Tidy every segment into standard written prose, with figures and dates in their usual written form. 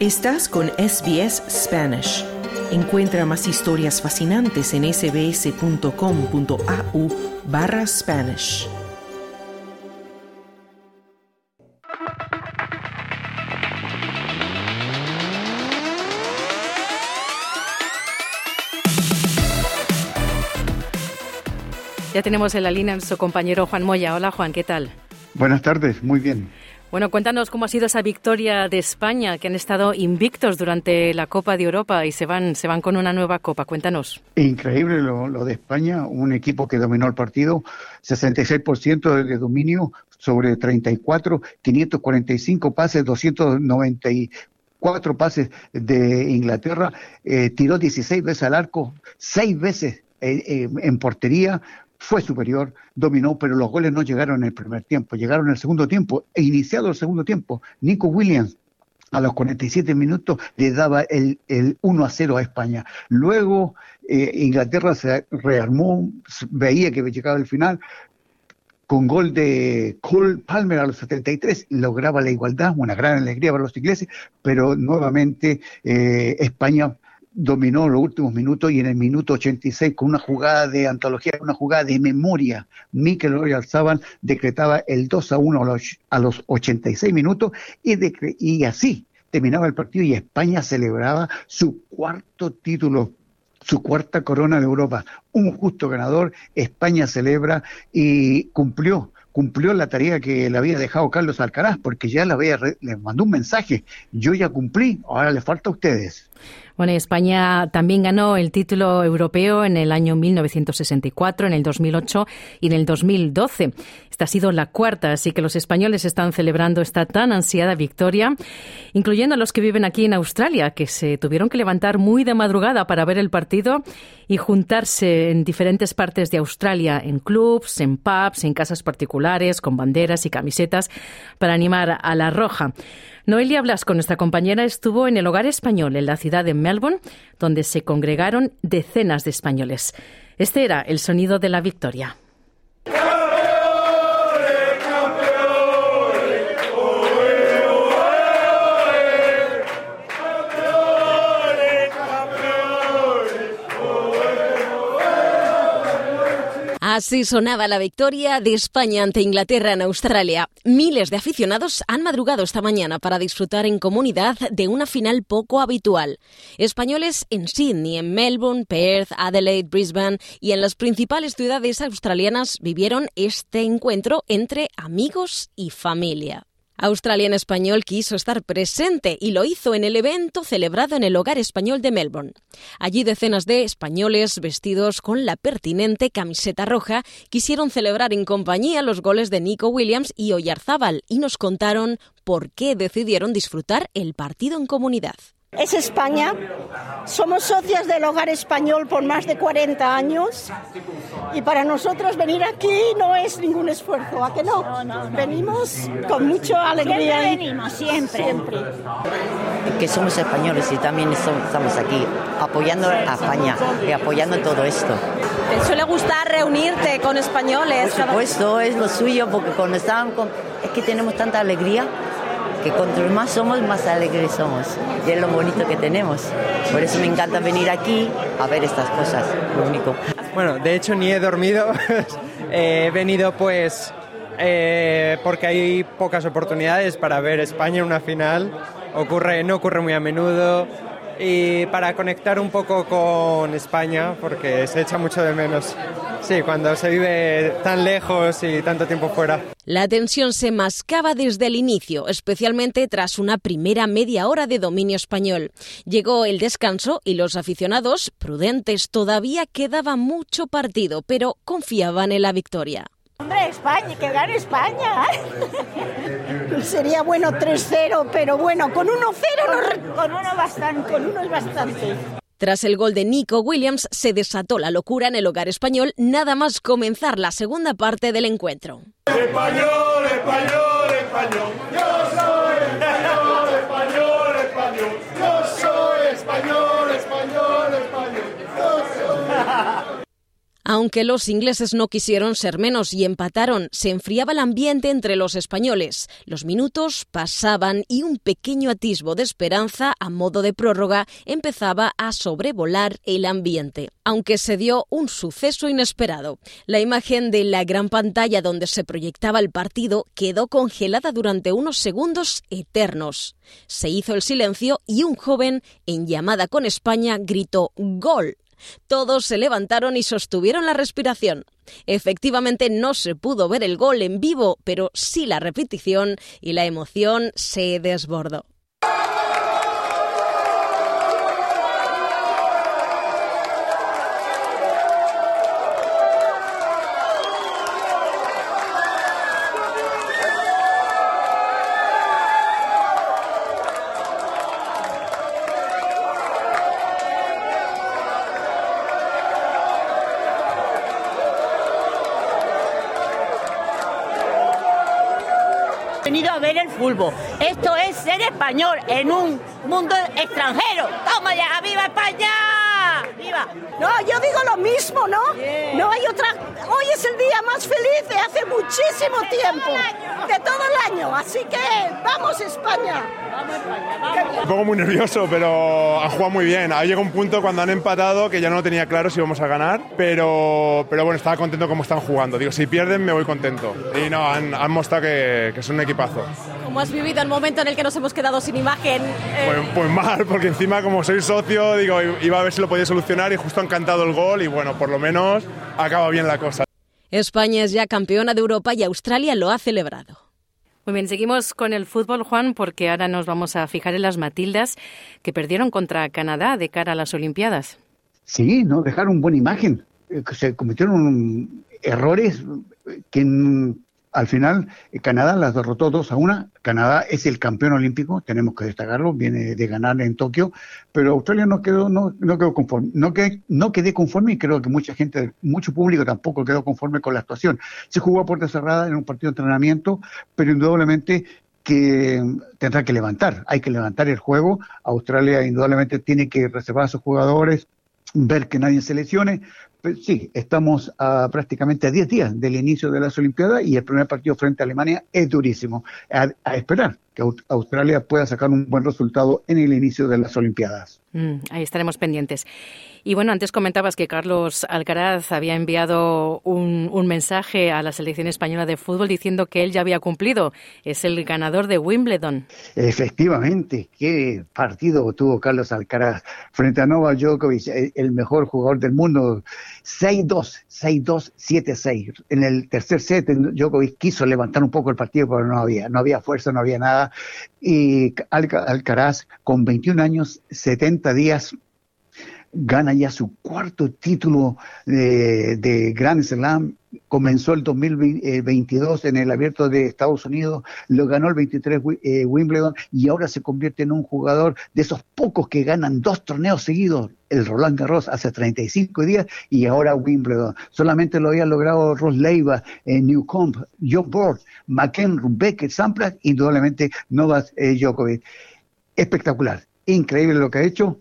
Estás con SBS Spanish. Encuentra más historias fascinantes en sbs.com.au/Spanish. Ya tenemos en la línea a nuestro compañero Juan Moya. Hola Juan, ¿qué tal? Buenas tardes, muy bien. Bueno, cuéntanos cómo ha sido esa victoria de España, que han estado invictos durante la Copa de Europa y se van con una nueva Copa. Cuéntanos. Increíble lo de España, un equipo que dominó el partido, 66% de dominio sobre 34, 545 pases, 294 pases de Inglaterra, tiró 16 veces al arco, 6 veces en portería. Fue superior, dominó, pero los goles no llegaron en el primer tiempo, llegaron en el segundo tiempo. E iniciado el segundo tiempo, Nico Williams a los 47 minutos le daba el 1-0 a España. Luego Inglaterra se rearmó, veía que llegaba el final, con gol de Cole Palmer a los 73, lograba la igualdad, una gran alegría para los ingleses, pero nuevamente España dominó los últimos minutos y en el minuto 86 con una jugada de antología, una jugada de memoria, Mikel Oyarzabal decretaba el 2-1 a los 86 minutos y así terminaba el partido y España celebraba su cuarto título, su cuarta corona de Europa. Un justo ganador, España celebra y cumplió la tarea que le había dejado Carlos Alcaraz, porque ya les mandó un mensaje: yo ya cumplí, ahora les falta a ustedes. Bueno, España también ganó el título europeo en el año 1964, en el 2008 y en el 2012. Esta ha sido la cuarta, así que los españoles están celebrando esta tan ansiada victoria, incluyendo a los que viven aquí en Australia, que se tuvieron que levantar muy de madrugada para ver el partido y juntarse en diferentes partes de Australia, en clubs, en pubs, en casas particulares, con banderas y camisetas, para animar a la Roja. Noelia Blasco, nuestra compañera, estuvo en el Hogar Español en la ciudad de Melbourne, donde se congregaron decenas de españoles. Este era el sonido de la victoria. Así sonaba la victoria de España ante Inglaterra en Australia. Miles de aficionados han madrugado esta mañana para disfrutar en comunidad de una final poco habitual. Españoles en Sydney, en Melbourne, Perth, Adelaide, Brisbane y en las principales ciudades australianas vivieron este encuentro entre amigos y familia. Australia en Español quiso estar presente y lo hizo en el evento celebrado en el Hogar Español de Melbourne. Allí decenas de españoles vestidos con la pertinente camiseta roja quisieron celebrar en compañía los goles de Nico Williams y Oyarzabal y nos contaron por qué decidieron disfrutar el partido en comunidad. Es España, somos socias del Hogar Español por más de 40 años y para nosotros venir aquí no es ningún esfuerzo, ¿a que no? No. Venimos con mucha alegría. Siempre venimos, siempre. Que somos españoles y también estamos aquí apoyando a España y apoyando todo esto. ¿Te suele gustar reunirte con españoles? Por supuesto, es lo suyo, porque cuando estaban es que tenemos tanta alegría, que cuanto más somos, más alegres somos. Y es lo bonito que tenemos. Por eso me encanta venir aquí a ver estas cosas, lo único. Bueno, de hecho ni he dormido. He venido pues porque hay pocas oportunidades para ver España en una final. No ocurre muy a menudo. Y para conectar un poco con España, porque se echa mucho de menos. Sí, cuando se vive tan lejos y tanto tiempo fuera. La tensión se mascaba desde el inicio, especialmente tras una primera media hora de dominio español. Llegó el descanso y los aficionados, prudentes, todavía quedaba mucho partido, pero confiaban en la victoria. Hombre, España, que gane España. Sería bueno 3-0, pero bueno, con 1-0 con uno es bastante. Tras el gol de Nico Williams, se desató la locura en el Hogar Español, nada más comenzar la segunda parte del encuentro. Español, español, español, yo soy español, español, español, yo soy español, español, español, yo soy... Aunque los ingleses no quisieron ser menos y empataron, se enfriaba el ambiente entre los españoles. Los minutos pasaban y un pequeño atisbo de esperanza a modo de prórroga empezaba a sobrevolar el ambiente. Aunque se dio un suceso inesperado. La imagen de la gran pantalla donde se proyectaba el partido quedó congelada durante unos segundos eternos. Se hizo el silencio y un joven, en llamada con España, gritó ¡Gol! Todos se levantaron y sostuvieron la respiración. Efectivamente no se pudo ver el gol en vivo, pero sí la repetición y la emoción se desbordó. Venido a ver el fútbol. Esto es ser español en un mundo extranjero. ¡Toma ya! ¡Viva España! ¡Viva! No, yo digo lo mismo, ¿no? Yeah. No hay otra. Hoy es el día más feliz de hace muchísimo tiempo. De todo el año. Así que ¡vamos España! ¡Vamos España! ¡Vamos! Un poco muy nervioso, pero han jugado muy bien. Ha llegado un punto cuando han empatado que ya no tenía claro si íbamos a ganar, pero bueno, estaba contento como están jugando. Digo, si pierden me voy contento. Y no, han mostrado que son un equipazo. ¿Cómo has vivido el momento en el que nos hemos quedado sin imagen? Pues mal, porque encima como soy socio, digo, iba a ver si lo podía solucionar y justo han cantado el gol y bueno, por lo menos acaba bien la cosa. España es ya campeona de Europa y Australia lo ha celebrado. Muy bien, seguimos con el fútbol, Juan, porque ahora nos vamos a fijar en las Matildas que perdieron contra Canadá de cara a las Olimpiadas. Sí, no dejaron buena imagen. Se cometieron errores que al final Canadá las derrotó 2-1. Canadá es el campeón olímpico, tenemos que destacarlo, viene de ganar en Tokio, pero Australia no quedó conforme. No quedé conforme y creo que mucho público tampoco quedó conforme con la actuación. Se jugó a puerta cerrada en un partido de entrenamiento, pero indudablemente que tendrá que levantar. Hay que levantar el juego. Australia indudablemente tiene que reservar a sus jugadores, ver que nadie se lesione. Pues sí, estamos prácticamente a 10 días del inicio de las Olimpiadas y el primer partido frente a Alemania es durísimo. A esperar que Australia pueda sacar un buen resultado en el inicio de las Olimpiadas. Ahí estaremos pendientes. Y bueno, antes comentabas que Carlos Alcaraz había enviado un mensaje a la selección española de fútbol diciendo que él ya había cumplido. Es el ganador de Wimbledon. Efectivamente, qué partido tuvo Carlos Alcaraz frente a Novak Djokovic, el mejor jugador del mundo. 6-2, 6-2, 7-6. En el tercer set, Djokovic quiso levantar un poco el partido, pero no había fuerza, no había nada. Y Alcaraz, con 21 años, 70 días, gana ya su cuarto título de Grand Slam. Comenzó el 2022 en el Abierto de Estados Unidos, lo ganó el 23 Wimbledon y ahora se convierte en un jugador de esos pocos que ganan 2 torneos seguidos. El Roland Garros hace 35 días y ahora Wimbledon. Solamente lo había logrado Ross Leiva, Newcomb, John Borg, McEnroe, Becker, Sampras, indudablemente Novak Djokovic. Espectacular, increíble lo que ha hecho.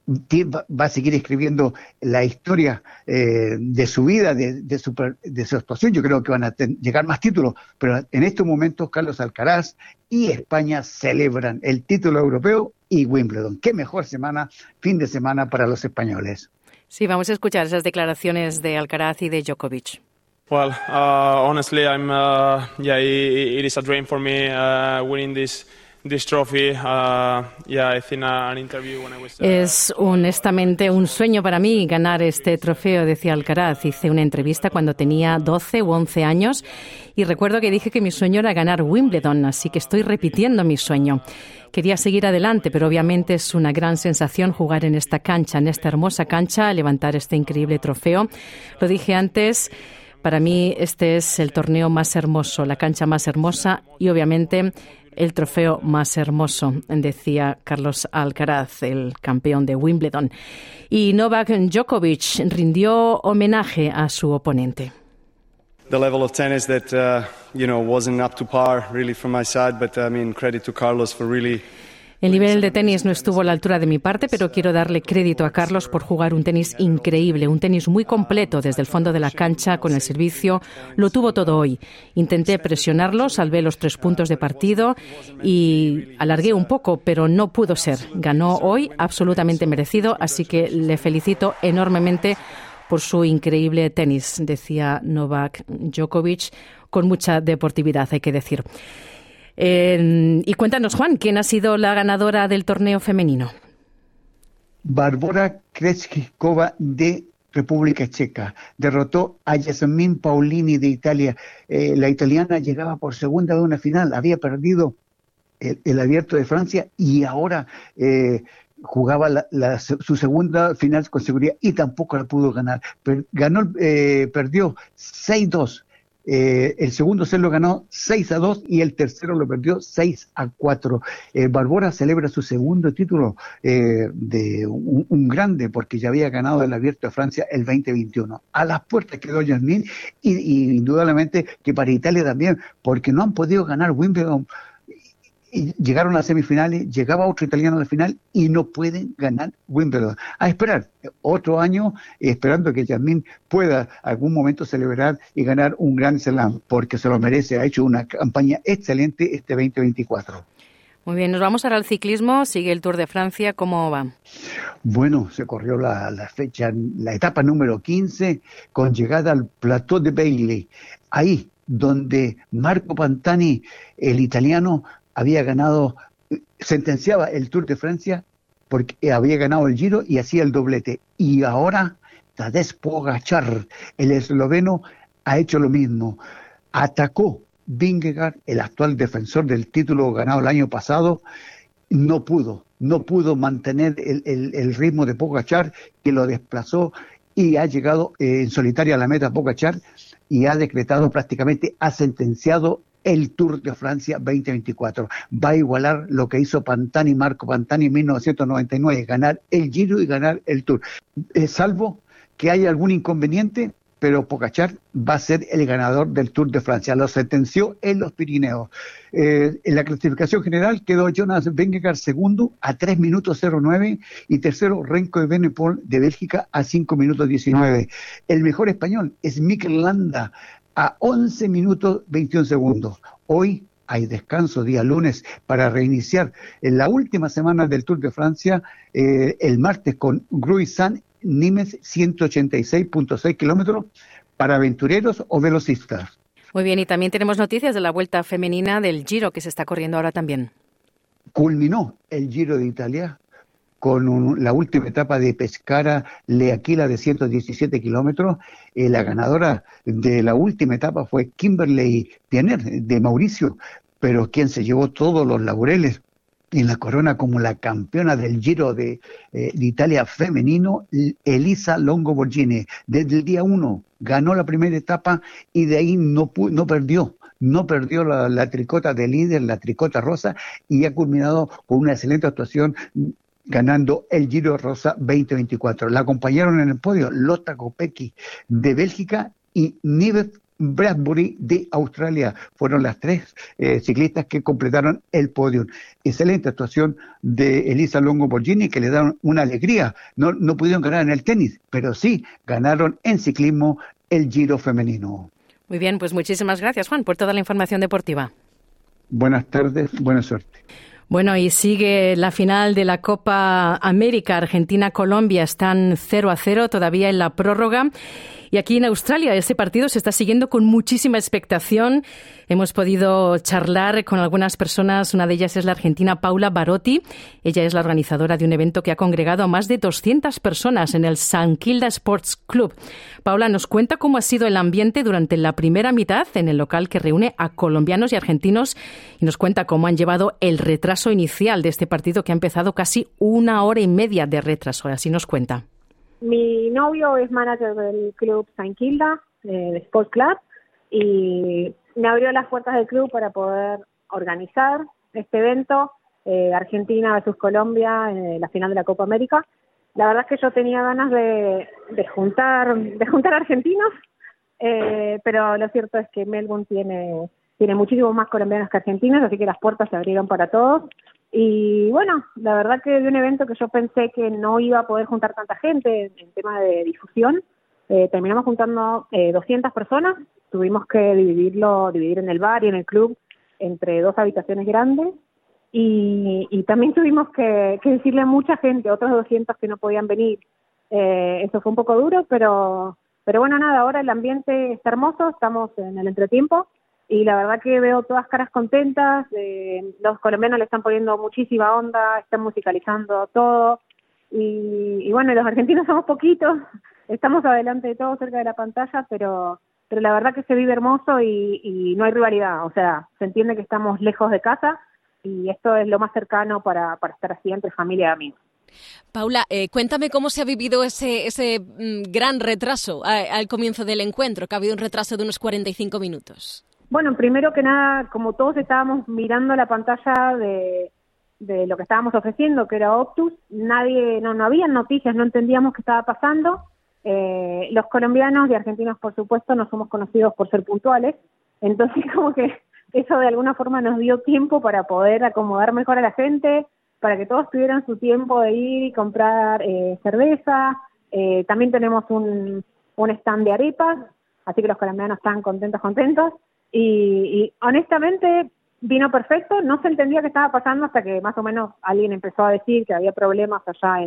Va a seguir escribiendo la historia de su vida, de su actuación. Yo creo que van a llegar más títulos, pero en estos momentos Carlos Alcaraz y España celebran el título europeo y Wimbledon. Qué mejor fin de semana para los españoles. Sí, vamos a escuchar esas declaraciones de Alcaraz y de Djokovic. Well, honestly, it is a dream for me winning this trophy. I think an interview when I was Es honestamente un sueño para mí ganar este trofeo, decía Alcaraz. Hice una entrevista cuando tenía 12 u 11 años y recuerdo que dije que mi sueño era ganar Wimbledon, así que estoy repitiendo mi sueño. Quería seguir adelante, pero obviamente es una gran sensación jugar en esta cancha, en esta hermosa cancha, levantar este increíble trofeo. Lo dije antes, para mí este es el torneo más hermoso, la cancha más hermosa y obviamente el trofeo más hermoso, decía Carlos Alcaraz, el campeón de Wimbledon. Y Novak Djokovic rindió homenaje a su oponente. The level of tennis that wasn't up to par really from my side, but credit to Carlos for really El nivel de tenis no estuvo a la altura de mi parte, pero quiero darle crédito a Carlos por jugar un tenis increíble, un tenis muy completo desde el fondo de la cancha, con el servicio. Lo tuvo todo hoy. Intenté presionarlo, salvé los 3 puntos de partido y alargué un poco, pero no pudo ser. Ganó hoy, absolutamente merecido, así que le felicito enormemente por su increíble tenis, decía Novak Djokovic, con mucha deportividad, hay que decir. Y cuéntanos, Juan, ¿quién ha sido la ganadora del torneo femenino? Barbora Krejcikova de República Checa. Derrotó a Jasmine Paolini de Italia. La italiana llegaba por segunda de una final. Había perdido el Abierto de Francia y ahora jugaba su segunda final con seguridad y tampoco la pudo ganar. Perdió 6-2. El segundo set lo ganó 6-2 y el tercero lo perdió 6-4. Barbora celebra su segundo título de un grande, porque ya había ganado el Abierto de Francia el 2021. A las puertas quedó Jasmine y indudablemente que para Italia también, porque no han podido ganar Wimbledon. Y llegaron a las semifinales, llegaba otro italiano a la final y no pueden ganar Wimbledon. A esperar otro año, esperando que Jasmine pueda algún momento celebrar y ganar un Grand Slam, porque se lo merece. Ha hecho una campaña excelente este 2024. Muy bien, nos vamos ahora al ciclismo. Sigue el Tour de Francia. ¿Cómo va? Bueno, se corrió la etapa número 15 con llegada al Plateau de Bailey. Ahí donde Marco Pantani, el italiano, había ganado, sentenciaba el Tour de Francia porque había ganado el Giro y hacía el doblete. Y ahora Tadej Pogačar, el esloveno, ha hecho lo mismo. Atacó Vingegaard, el actual defensor del título ganado el año pasado, no pudo mantener el ritmo de Pogačar, que lo desplazó y ha llegado en solitaria a la meta Pogačar y ha decretado prácticamente, ha sentenciado el Tour de Francia 2024. Va a igualar lo que hizo Marco Pantani en 1999, ganar el Giro y ganar el Tour. Salvo que haya algún inconveniente, pero Pogačar va a ser el ganador del Tour de Francia. Lo sentenció en los Pirineos. En la clasificación general quedó Jonas Vingegaard segundo a 3 minutos 09 y tercero Remco Evenepoel de Bélgica a 5 minutos 19. El mejor español es Mikel Landa a 11 minutos 21 segundos. Hoy hay descanso, día lunes, para reiniciar en la última semana del Tour de Francia, el martes con Gruy-Saint-Nimes, 186.6 kilómetros para aventureros o velocistas. Muy bien, y también tenemos noticias de la vuelta femenina del Giro, que se está corriendo ahora también. Culminó el Giro de Italia con la última etapa de Pescara-L'Aquila de 117 kilómetros. La ganadora de la última etapa fue Kimberley Pioner de Mauricio, pero quien se llevó todos los laureles en la corona como la campeona del Giro de Italia femenino, Elisa Longo Borghini. Desde el día 1 ganó la primera etapa y de ahí no perdió la tricota de líder, la tricota rosa, y ha culminado con una excelente actuación ganando el Giro Rosa 2024. La acompañaron en el podio Lotta Kopecky de Bélgica y Nive Bradbury de Australia. Fueron las 3 ciclistas que completaron el podio. Excelente actuación de Elisa Longo Borghini, que le dieron una alegría. No pudieron ganar en el tenis, pero sí ganaron en ciclismo el Giro femenino. Muy bien, pues muchísimas gracias, Juan, por toda la información deportiva. Buenas tardes, buena suerte. Bueno, y sigue la final de la Copa América. Argentina-Colombia están 0-0 todavía en la prórroga. Y aquí en Australia ese partido se está siguiendo con muchísima expectación. Hemos podido charlar con algunas personas. Una de ellas es la argentina Paula Barotti. Ella es la organizadora de un evento que ha congregado a más de 200 personas en el San Kilda Sports Club. Paula nos cuenta cómo ha sido el ambiente durante la primera mitad en el local que reúne a colombianos y argentinos y nos cuenta cómo han llevado el retraso inicial de este partido, que ha empezado casi 1 hora y media de retraso. Así nos cuenta. Mi novio es manager del club San Kilda, de Sports Club, y me abrió las puertas del club para poder organizar este evento, Argentina versus Colombia, la final de la Copa América. La verdad es que yo tenía ganas de juntar argentinos, pero lo cierto es que Melbourne tiene muchísimos más colombianos que argentinos, así que las puertas se abrieron para todos. Y bueno, la verdad que de un evento que yo pensé que no iba a poder juntar tanta gente en tema de difusión, terminamos juntando 200 personas. Tuvimos que dividir en el bar y en el club entre 2 habitaciones grandes. Y también tuvimos que decirle a mucha gente, otros 200 que no podían venir. Eso fue un poco duro, pero bueno, nada, ahora el ambiente está hermoso, estamos en el entretiempo y la verdad que veo todas caras contentas, los colombianos le están poniendo muchísima onda, están musicalizando todo y bueno, los argentinos somos poquitos, estamos adelante de todo, cerca de la pantalla, pero la verdad que se vive hermoso y no hay rivalidad, o sea, se entiende que estamos lejos de casa y esto es lo más cercano para estar así entre familia y amigos. Paula, cuéntame cómo se ha vivido ese gran retraso al comienzo del encuentro, que ha habido un retraso de unos 45 minutos. Bueno, primero que nada, como todos estábamos mirando la pantalla de lo que estábamos ofreciendo, que era Optus, no había noticias, no entendíamos qué estaba pasando. Los colombianos y argentinos, por supuesto, no somos conocidos por ser puntuales, entonces como que eso de alguna forma nos dio tiempo para poder acomodar mejor a la gente, para que todos tuvieran su tiempo de ir y comprar cerveza. También tenemos un stand de arepas, así que los colombianos están contentos. Y honestamente vino perfecto, no se entendía qué estaba pasando hasta que más o menos alguien empezó a decir que había problemas allá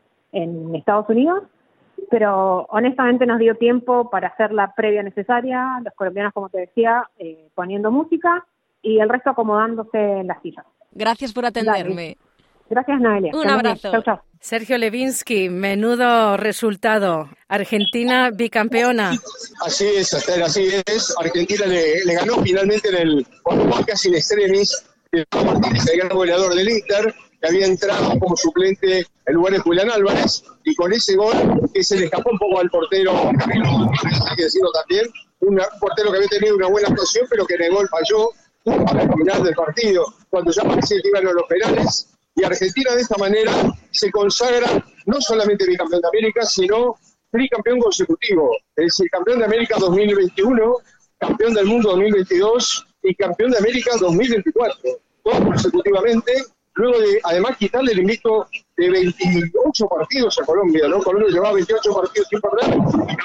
en Estados Unidos, pero honestamente nos dio tiempo para hacer la previa necesaria, los colombianos, como te decía, poniendo música y el resto acomodándose en las sillas. Gracias por atenderme. Gracias, Noelia. Un abrazo. Chau. Sergio Levinsky, menudo resultado. Argentina bicampeona. Así es, Esther, así es. Argentina le ganó finalmente en el casi in extremis el gran goleador del Inter, que había entrado como suplente en lugar de Julián Álvarez, y con ese gol que se le escapó un poco al portero, hay que decirlo también, un portero que había tenido una buena actuación, pero que en el gol falló al final del partido, cuando ya parecía que iban a los penales. Y Argentina de esta manera se consagra no solamente bicampeón de América, sino tricampeón consecutivo. Es decir, campeón de América 2021, campeón del mundo 2022 y campeón de América 2024. Todos consecutivamente, luego de además quitarle el invicto de 28 partidos a Colombia, ¿no? Colombia llevaba 28 partidos sin perder.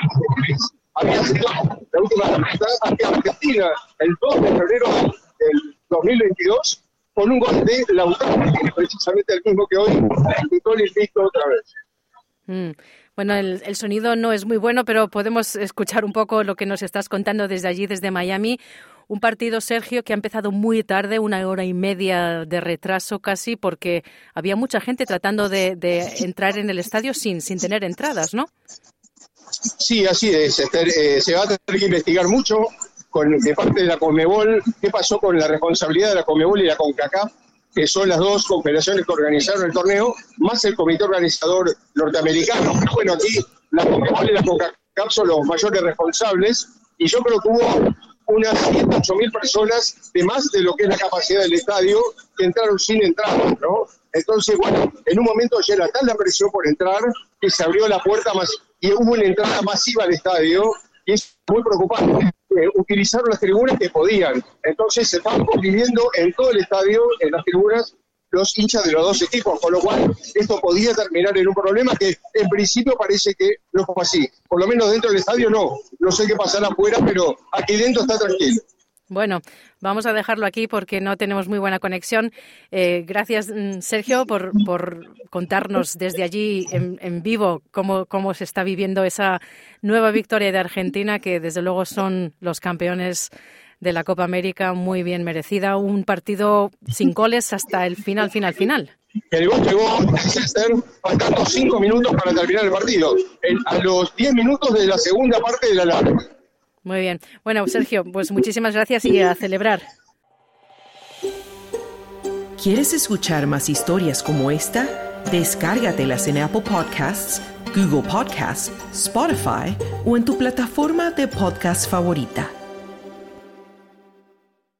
Había sido la última ante Argentina el 2 de febrero del 2022, con un gol de Lautaro, que es precisamente el mismo que hoy quitó el invicto otra vez. Bueno, el sonido no es muy bueno, pero podemos escuchar un poco lo que nos estás contando desde allí, desde Miami. Un partido, Sergio, que ha empezado muy tarde, 1 hora y media de retraso casi, porque había mucha gente tratando de entrar en el estadio sin tener entradas, ¿no? Sí, así es, Esther. Se va a tener que investigar mucho de parte de la Conmebol, qué pasó con la responsabilidad de la Conmebol y la CONCACAF, que son las dos confederaciones que organizaron el torneo, más el comité organizador norteamericano. Bueno, aquí la Conmebol y la CONCACAF son los mayores responsables, y yo creo que hubo unas 108.000 personas de más de lo que es la capacidad del estadio que entraron sin entrar, ¿no? Entonces, bueno, en un momento ya era tal la presión por entrar que se abrió la puerta más y hubo una entrada masiva al estadio, y es muy preocupante. Utilizaron las tribunas que podían. Entonces se estaban conviviendo en todo el estadio, en las tribunas, los hinchas de los dos equipos, con lo cual esto podía terminar en un problema que en principio parece que no fue así. Por lo menos dentro del estadio no sé qué pasará afuera, pero aquí dentro está tranquilo. Bueno, vamos a dejarlo aquí porque no tenemos muy buena conexión. Gracias, Sergio, por contarnos desde allí en vivo cómo se está viviendo esa nueva victoria de Argentina, que desde luego son los campeones de la Copa América, muy bien merecida. Un partido sin goles hasta el final. El gol llegó, faltando 5 minutos para terminar el partido, a los 10 minutos de la segunda parte de la larga. Muy bien. Bueno, Sergio, pues muchísimas gracias y a celebrar. ¿Quieres escuchar más historias como esta? Descárgatelas en Apple Podcasts, Google Podcasts, Spotify o en tu plataforma de podcast favorita.